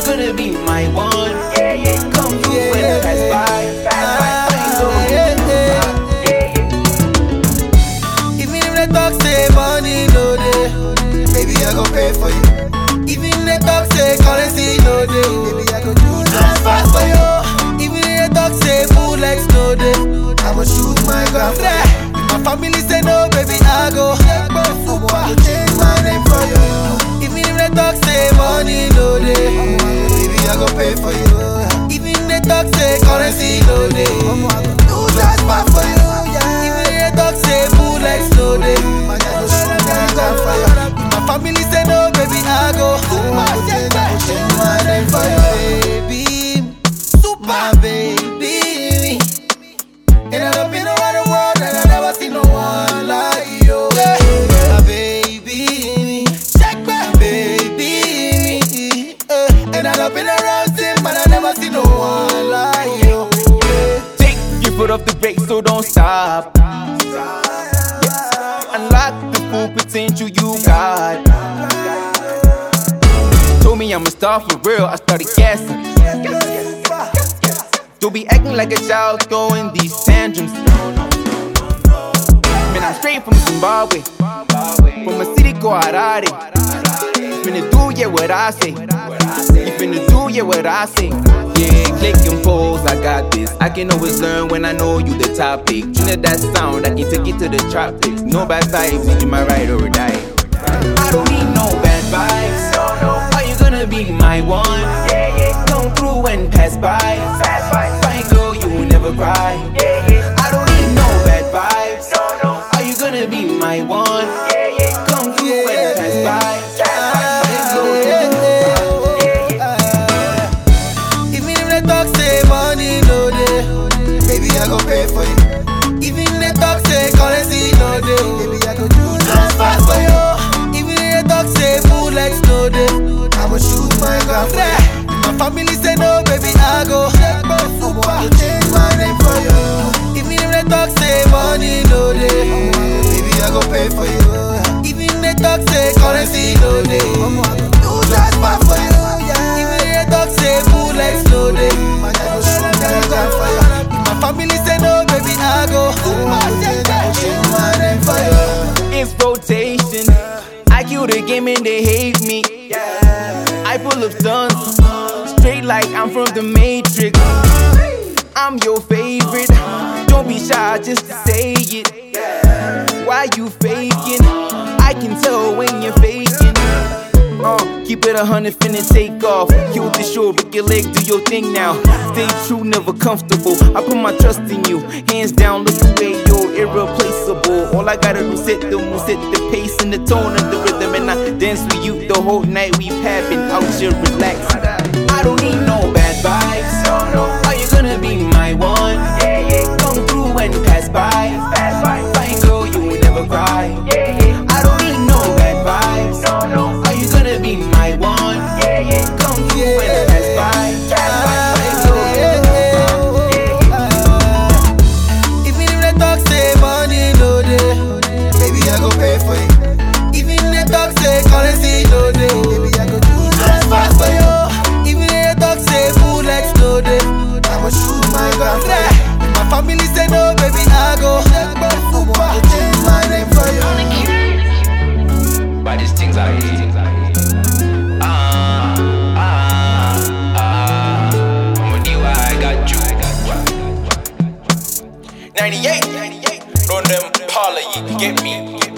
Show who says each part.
Speaker 1: gonna be my one? Come through and pass by.
Speaker 2: Even if they talk say money no day, baby I go pay for you. Even if they talk say currency no day, baby I go do transfer for you. Even if they talk say bullets no day, I'ma shoot my gun. My family say no, baby I go. I go change my name for you. Even if they talk say money no day, baby I go pay for you. Even if they talk say currency no day, I go do transfer for you. Even if they talk say bullets no day, I go shoot my gun for you. My family say no, baby I go. I go change my name for you, baby. My baby. And I've been around the world and I never seen no one like you. My baby, check my baby. And I've been around since, but I never seen no one like you.
Speaker 1: Take your foot off the brake, so don't stop. Unlock the full potential you got. Told me I'm a star for real, I started gassing. Don't be acting like a child throwing these tantrums. Man, I'm straight from Zimbabwe, from a city called Harare. You finna do, yeah, what I say. You finna do, yeah, what I say. Yeah, click and pose, I got this. I can always learn when I know you the topic. Tune that sound, I can take it to the tropics. No bad vibes, you my ride or die. I don't need no bad vibes. Are you gonna be my one? Come through and pass by. Fine girl, you will never cry. I don't need no bad vibes. Are you gonna be my one? Come through and pass by.
Speaker 2: Even if they talk say money no day, baby I go pay for you. Even if they talk say currency no day, baby I go do transfer for you. Even if they talk say bullets no day, I'ma shoot my gun. My family say no, baby I go. I go change my name for you. Even if they talk say money no day, baby I go pay for you. Even if they talk say currency no day, I'ma do transfer for you. Even if they talk say bullets no day, I go shoot my gun for you. My family say no, baby I go. I go change my name for you.
Speaker 1: It's rotation. I kill the game and they hate me. I pull up stunts, straight like I'm from the Matrix. I'm your favorite. Don't be shy just to say it. Why you faking? I can tell when you're faking. Keep it 100, finna take off. Kill the show, break your leg, do your thing now. Stay true, never comfortable. I put my trust in you. Hands down, look away, you're irreplaceable. All I gotta do set the mood, set the pace and the tone and the rhythm, and I dance with you the whole night. We papping out here, relax. I don't need no bad vibes. Are you gonna be my one? Come through and pass by. Fine girl, you will never cry. I don't need no bad vibes. Are you gonna be my one? Come through and pass by.
Speaker 2: Even if they talk say money no day, baby I go pay for you. Even if they talk say currency no day, baby I go do transfer for you. Even if they talk say bullets no day, I'ma shoot my gun. My family say no, baby I go. I go change my name for you.
Speaker 3: But these things are easy. I got you.
Speaker 1: 98, run them parlor, you get me.